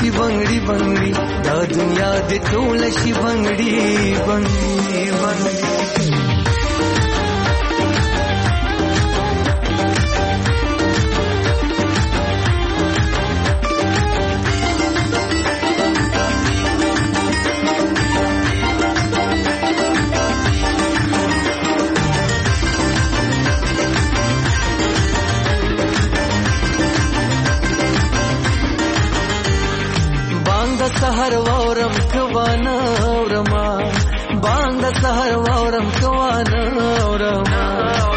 شي بنگړي بنگړي دا دنیا دې ټول شي بنگړي بنگړي بنگړي سحر وورم کوانا ورما باند سحر وورم کوانا ورما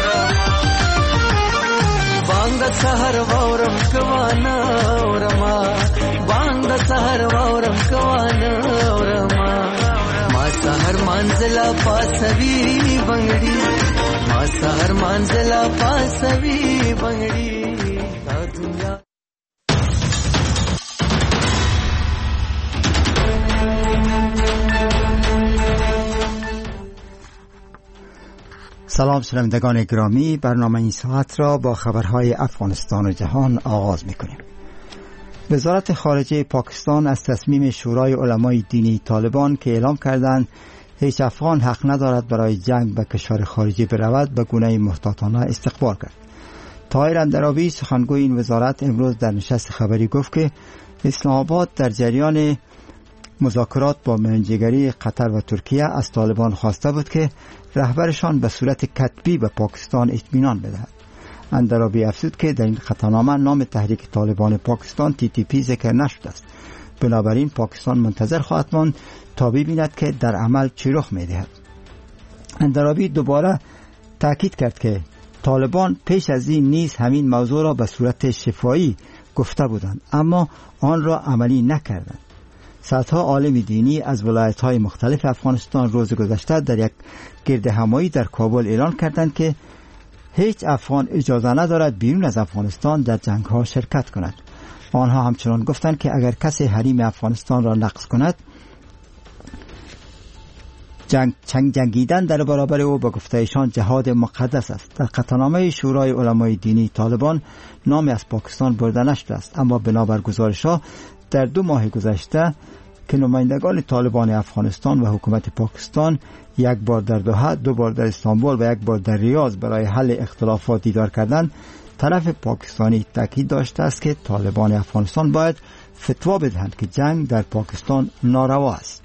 باند سحر وورم کوانا ورما باند سحر وورم کوانا ورما ما سحر منزلا پاسوي بنگړي ما سحر منزلا پاسوي بنگړي دا دنیا سلام شنوندگان گرامی، برنامه این ساعت را با خبرهای افغانستان و جهان آغاز می‌کنیم. وزارت خارجه پاکستان از تصمیم شورای علمای دینی طالبان که اعلام کردند هیچ افغان حق ندارد برای جنگ به کشور خارجی برود به گونه محتاطانه استقبال کرد. طاهر اندرابی سخنگوی این وزارت امروز در نشست خبری گفت که اسلام آباد در جریان مذاکرات با میانجیگری قطر و ترکیه از طالبان خواسته بود که رهبرشان به صورت کتبی به پاکستان اطمینان بدهد. اندرابی افزود که در این خطانامه نام تحریک طالبان پاکستان TTP ذکر نشده است. بنابراین پاکستان منتظر خواهد ماند تا ببیند که در عمل چه رخ می‌دهد. اندرابی دوباره تاکید کرد که طالبان پیش از این نیز همین موضوع را به صورت شفاهی گفته بودند اما آن را عملی نکردند. صدها عالم دینی از ولایت‌های مختلف افغانستان روز گذشته در یک گردهمایی در کابل اعلان کردند که هیچ افغان اجازه ندارد بیرون از افغانستان در جنگ‌ها شرکت کند. آنها همچنان گفتند که اگر کسی حریم افغانستان را نقض کند جنگیدن در برابر او به گفته ایشان جهاد مقدس است. در قطعنامه شورای علمای دینی طالبان نامی از پاکستان برده نشده است اما بنابر گزارش‌ها در 2 ماه گذشته که نمایندگان طالبان افغانستان و حکومت پاکستان یک بار در دوحه، 2 بار در استانبول و 1 بار در ریاض برای حل اختلافات دیدار کردند، طرف پاکستانی تاکید داشته است که طالبان افغانستان باید فتوا بدهند که جنگ در پاکستان ناروا است.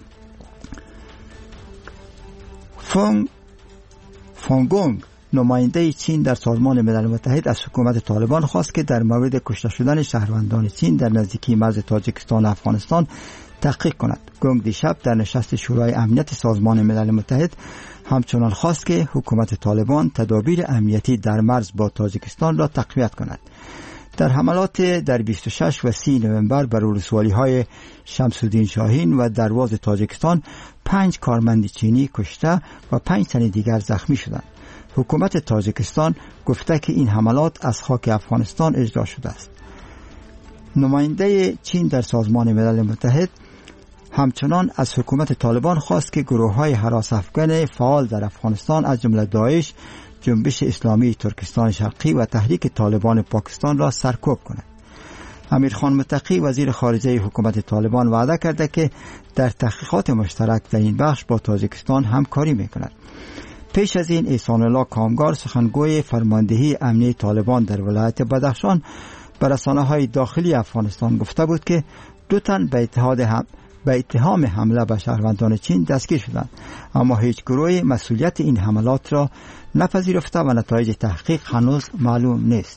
فونگونگ نماینده چین در سازمان ملل متحد از حکومت طالبان خواست که در مورد کشته شدن شهروندان چین در نزدیکی مرز تاجیکستان و افغانستان تحقیق کند. گونگ دیشب در نشست شورای امنیت سازمان ملل متحد همچنان خواست که حکومت طالبان تدابیر امنیتی در مرز با تاجیکستان را تقویت کند. در حملات در 26 و 30 نوامبر بر ولسوالی‌های شمس‌الدین شاهین و درواز تاجیکستان 5 کارمند چینی کشته و 5 تن دیگر زخمی شدند. حکومت تاجیکستان گفته که این حملات از خاک افغانستان اجرا شده است. نماینده چین در سازمان ملل متحد همچنان از حکومت طالبان خواست که گروه‌های هراس افغان فعال در افغانستان از جمله داعش، جنبش اسلامی ترکستان شرقی و تحریک طالبان پاکستان را سرکوب کند. امیرخان متقی وزیر خارجه حکومت طالبان وعده کرده که در تحقیقات مشترک در این بخش با تاجیکستان همکاری می‌کند. پیش از این احسان الله کامگار سخنگوی فرماندهی امنیتی طالبان در ولایت بدخشان به رسانه‌های داخلی افغانستان گفته بود که 2 تن به اتهام حمله به شهروندان چین دستگیر شدند اما هیچ گروهی مسئولیت این حملات را نپذیرفته و نتایج تحقیق هنوز معلوم نیست.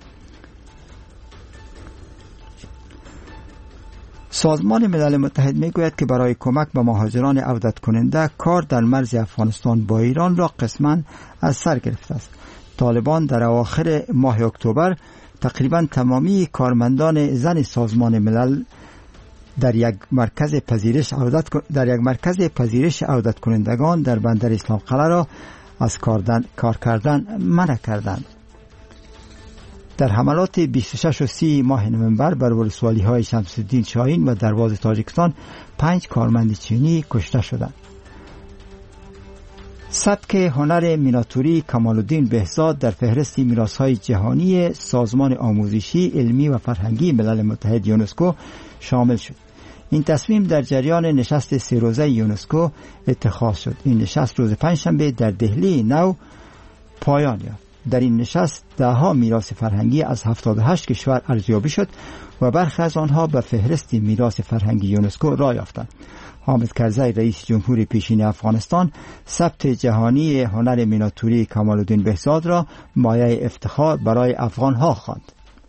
سازمان ملل متحد میگوید که برای کمک به مهاجران عودت کننده کار در مرز افغانستان با ایران را قسماً از سر گرفته است. طالبان در اواخر ماه اکتبر تقریباً تمامی کارمندان زن سازمان ملل در یک مرکز پذیرش عودت کنندگان در بندر اسلام قلعه را از کار کردن منع کردند. در حملات 26 و 30 ماه نوامبر بر ولسوالی‌های شمس‌الدین شاهین و درواز تاجیکستان 5 کارمند چینی کشته شدند. سبک هنر میناتوری کمال‌الدین بهزاد در فهرست میراث‌های جهانی سازمان آموزشی، علمی و فرهنگی ملل متحد یونسکو شامل شد. این تصمیم در جریان نشست 3 روزه یونسکو اتخاذ شد. این نشست روز پنجشنبه در دهلی نو پایان یافت. در این نشست 10 میراث فرهنگی از 78 کشور ارزیابی شد و برخی از آنها به فهرست میراث فرهنگی یونسکو راه یافتند. حامد کرزی رئیس جمهور پیشین افغانستان ثبت جهانی هنر میناتوری کمال‌الدین بهزاد را مایه افتخار برای افغان‌ها خواند.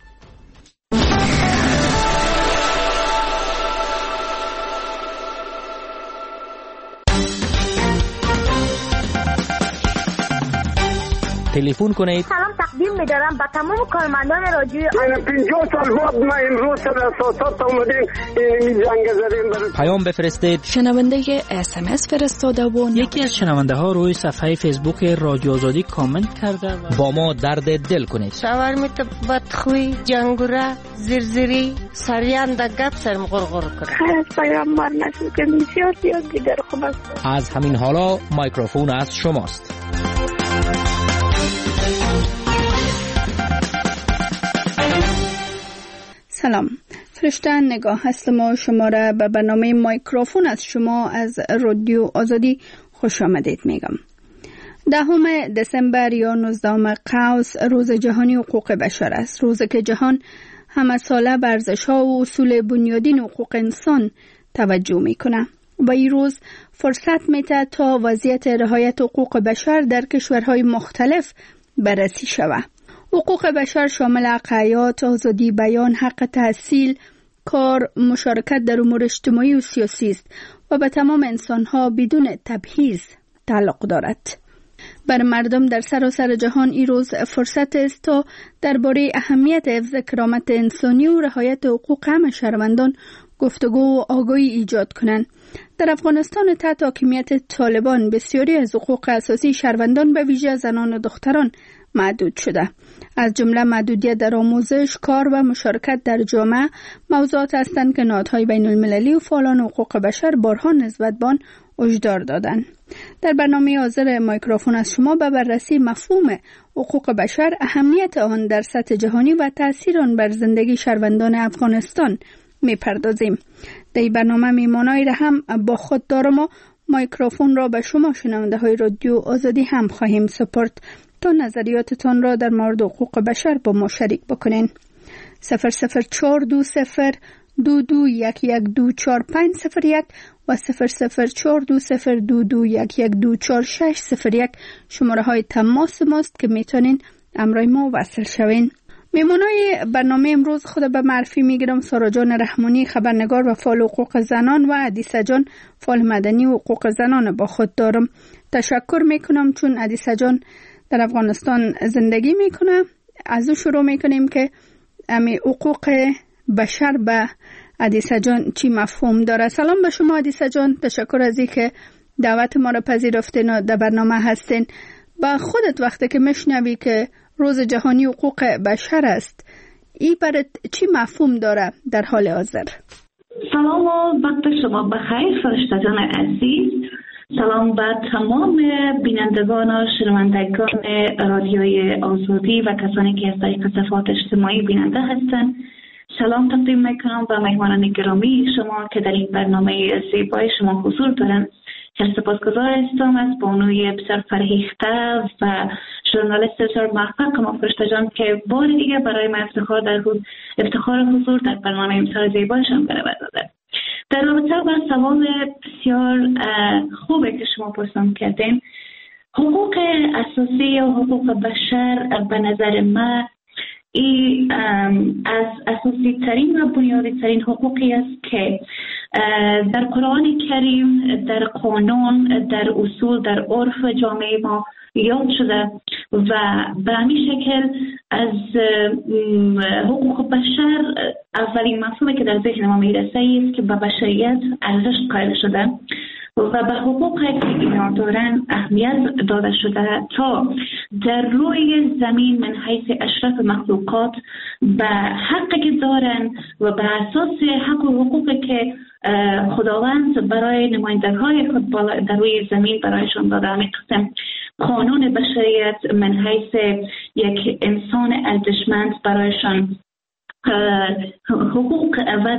تلفن کنید. سلام تقدیم می‌دارم به تمام کارمندان رادیوی من 50 سال بعد ما امروز سر اساسات اومدیم این زنگ زدیم. پیام بفرستید. شنونده SMS فرستاده و یکی از شنونده ها روی صفحه فیسبوک رادیو آزادی کامنت کرده و با ما درد دل کنید. شاورمیت بدخوی، جنگوره، زرزری، سریان در گپ سرم غرغر کنه. خیلی از پیام مار نشد که بسیار زیاد دیگر خوب است. از همین حالا میکروفون از شماست. سلام، فرشته نگاه هستم و شما را به برنامه میکروفون از شما از رادیو آزادی خوش آمدید میگم. 10 دسامبر یا 19 قوس روز جهانی حقوق بشر است. روزی که جهان همه ساله به ارزش‌ها و اصول بنیادین حقوق انسان توجه میکنه. و این روز فرصت میده تا وضعیت رعایت حقوق بشر در کشورهای مختلف بررسی شود. حقوق بشر شامل حق حیات، آزادی بیان، حق تحصیل، کار، مشارکت در امور اجتماعی و سیاسی است و به تمام انسانها بدون تبعیض تعلق دارد. بر مردم در سراسر جهان این روز فرصت است تا درباره اهمیت حفظ کرامت انسانی و رعایت حقوق همه شهروندان گفتگو و آگاهی ایجاد کنند. در افغانستان تحت حاکمیت طالبان بسیاری از حقوق اساسی شهروندان به ویژه زنان و دختران محدود شده. از جمله محدودیت در آموزش، کار و مشارکت در جامعه موضوعات هستند که نهادهای بین المللی و فعالان حقوق بشر بارها نسبت به آن هشدار دادند. در برنامه حاضر میکروفون از شما به بررسی مفهوم حقوق بشر، اهمیت آن در سطح جهانی و تأثیر آن بر زندگی شهروندان افغانستان میپردازیم. در این برنامه میمانایی را هم با خود دارم و میکروفون را به شما شنونده های رادیو آزادی هم خواهیم سپرد تا نظریاتتان را در مورد حقوق بشر با ما شریک بکنین. 00420 2211240501 و 004202211240601 شماره های تماس ماست که میتونین امرای ما وصل شوین. میمونای برنامه امروز خود به معرفی میگیرم. سارا جان رحمانی، خبرنگار و فعال حقوق زنان، و عدیسه جان، فعال مدنی و حقوق زنان با خود دارم. تشکر میکنم چون عدیسه جان در افغانستان زندگی میکنه. از او شروع میکنیم که امی حقوق بشر به عدیسه جان چی مفهوم داره. سلام به شما عدیسه جان، تشکر از اینکه دعوت ما را پذیرفتین و در برنامه هستین. با خودت وقتی که میشنوی که روز جهانی حقوق بشر است، این برات چی مفهوم داره در حال حاضر؟ سلام و وقت شما بخیر فرشته جان عزیز. سلام به تمام بینندگان و شنوندگان رادیوی آزادی و کسانی که از طریق صفحات اجتماعی بیننده هستند. سلام تقدیم میکنم به مهمانان گرامی شما که در این برنامه زیبای شما حضور دارند. خیلی سپاسگزار هستم از بانوی بسیار فرهیخته و ژورنالیست بسیار موفق فرشته جان که بار دیگه برای من افتخار حضور در برنامه بسیار زیبایشان برآورده داده. در رابطه با سوال بسیار خوبه که شما پرسان کردین، حقوق اساسی و حقوق بشر به نظر من این از اساسی ترین و بنیادی ترین حقوقی است که در قرآن کریم، در قانون، در اصول، در عرف جامعه ما یاد شده و به همین شکل از حقوق بشر اولین مفهومی که در ذهن ما میرسه است که به بشریت ارزش قائل شده و به حقوقی که اینا دارن اهمیت داده شده تا در روی زمین من حیث اشرف مخلوقات به حقی که دارن و به اساس حق و حقوقی که خداوند برای نمایندگان خود در روی زمین برایشان داده، همین قسم قانون بشریت من حیث یک انسان ارزشمند برایشان حقوق و